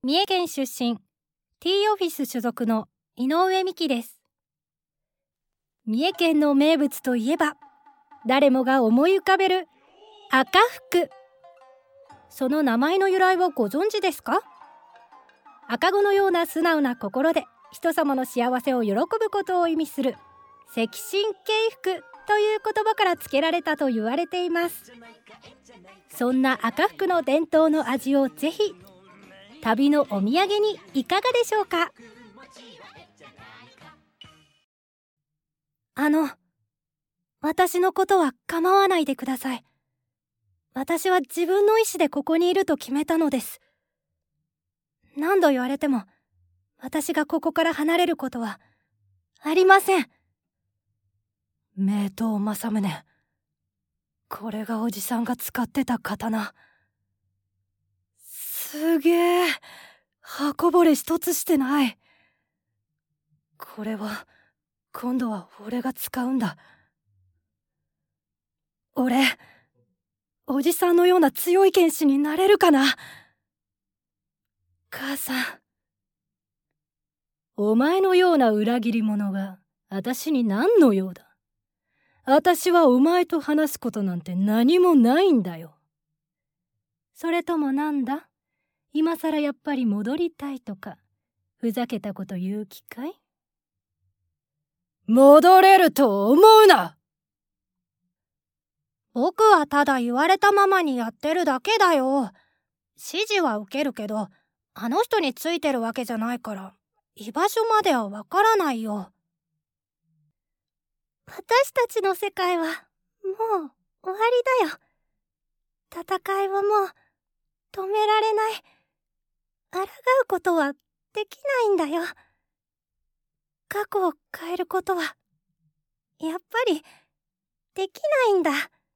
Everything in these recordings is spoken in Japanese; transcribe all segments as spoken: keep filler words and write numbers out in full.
三重県出身、T オフィス所属の井上美希です。三重県の名物といえば、誰もが思い浮かべる赤福。その名前の由来をご存知ですか？赤子のような素直な心で人様の幸せを喜ぶことを意味する赤心敬福という言葉から付けられたと言われています。そんな赤福の伝統の味をぜひ旅のお土産にいかがでしょうか？あの、私のことは構わないでください。私は自分の意志でここにいると決めたのです。何度言われても、私がここから離れることはありません。名刀正宗。これがおじさんが使ってた刀。すげえ、刃こぼれ一つしてない。これは今度は俺が使うんだ。俺、おじさんのような強い剣士になれるかな？母さん。お前のような裏切り者が私に何の用だ？私はお前と話すことなんて何もないんだよ。それともなんだ？今さらやっぱり戻りたいとか、ふざけたこと言う気かい？戻れると思うな！僕はただ言われたままにやってるだけだよ。指示は受けるけど、あの人についてるわけじゃないから、居場所まではわからないよ。私たちの世界はもう終わりだよ。戦いはもう止められない。抗うことはできないんだよ。過去を変えることはやっぱりできないんだ。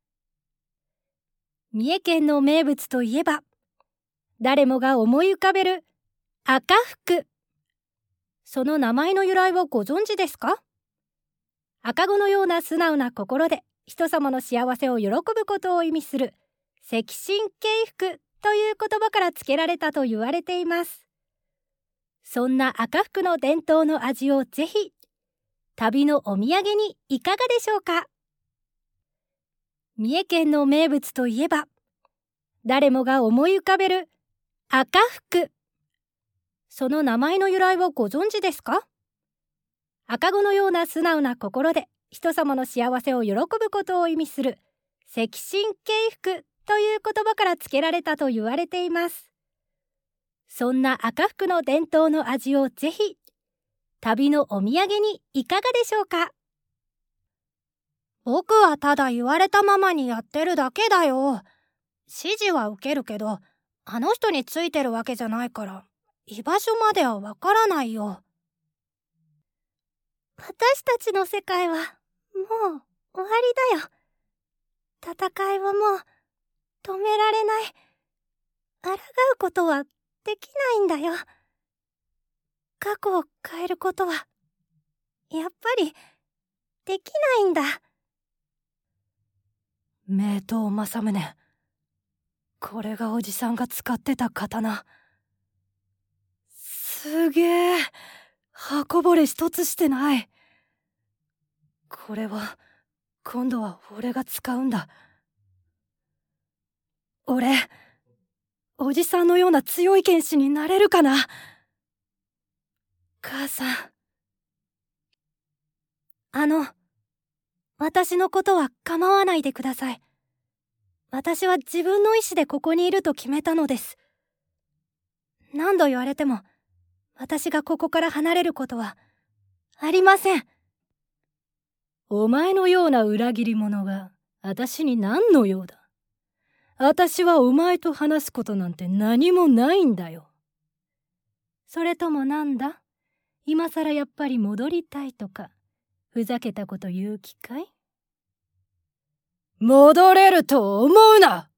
三重県の名物といえば、誰もが思い浮かべる赤福。その名前の由来をご存知ですか？赤子のような素直な心で人様の幸せを喜ぶことを意味する赤心敬福という言葉から付けられたと言われています。そんな赤福の伝統の味をぜひ旅のお土産にいかがでしょうか？三重県の名物といえば、誰もが思い浮かべる赤福。その名前の由来をご存知ですか？赤子のような素直な心で人様の幸せを喜ぶことを意味する赤心敬福という言葉から付けられたと言われています。そんな赤福の伝統の味をぜひ旅のお土産にいかがでしょうか？僕はただ言われたままにやってるだけだよ。指示は受けるけど、あの人についてるわけじゃないから、居場所まではわからないよ。私たちの世界はもう終わりだよ。戦いはもう止められない。抗うことはできないんだよ。過去を変えることはやっぱりできないんだ。名刀正宗。これがおじさんが使ってた刀。すげえ、刃こぼれ一つしてない。これは今度は俺が使うんだ。俺、おじさんのような強い剣士になれるかな？母さん。あの、私のことは構わないでください。私は自分の意志でここにいると決めたのです。何度言われても、私がここから離れることはありません。お前のような裏切り者が私に何の用だ？私はお前と話すことなんて何もないんだよ。それともなんだ？今さらやっぱり戻りたいとか、ふざけたこと言う気かい？戻れると思うな！